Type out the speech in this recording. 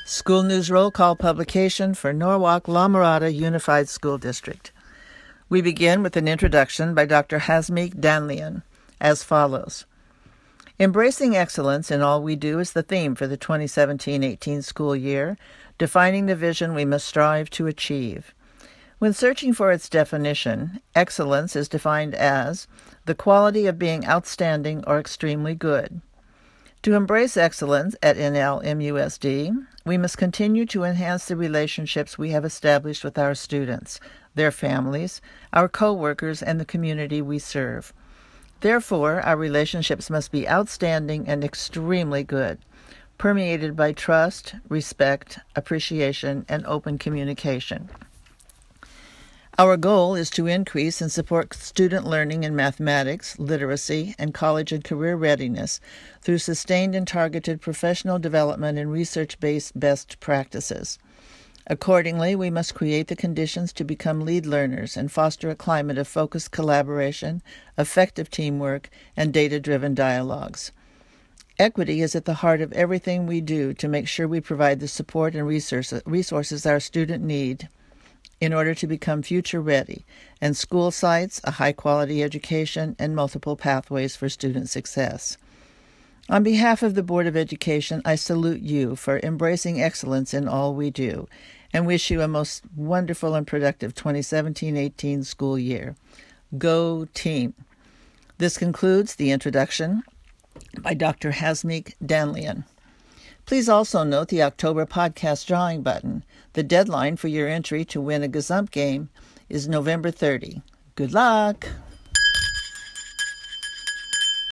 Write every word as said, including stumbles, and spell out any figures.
School News Roll Call publication for Norwalk-La Mirada Unified School District. We begin with an introduction by Doctor Hasmeek Danlian, as follows. Embracing excellence in all we do is the theme for the twenty seventeen eighteen school year, defining the vision we must strive to achieve. When searching for its definition, excellence is defined as the quality of being outstanding or extremely good. To embrace excellence at N L M U S D, we must continue to enhance the relationships we have established with our students, their families, our co-workers, and the community we serve. Therefore, our relationships must be outstanding and extremely good, permeated by trust, respect, appreciation, and open communication. Our goal is to increase and support student learning in mathematics, literacy, and college and career readiness through sustained and targeted professional development and research-based best practices. Accordingly, we must create the conditions to become lead learners and foster a climate of focused collaboration, effective teamwork, and data-driven dialogues. Equity is at the heart of everything we do to make sure we provide the support and resources our students need in order to become future ready, and school sites, a high-quality education, and multiple pathways for student success. On behalf of the Board of Education, I salute you for embracing excellence in all we do, and wish you a most wonderful and productive twenty seventeen eighteen school year. Go team! This concludes the introduction by Doctor Hasmeek Danlian. Please also note the October podcast drawing button. The deadline for your entry to win a Gazump game is November thirtieth. Good luck!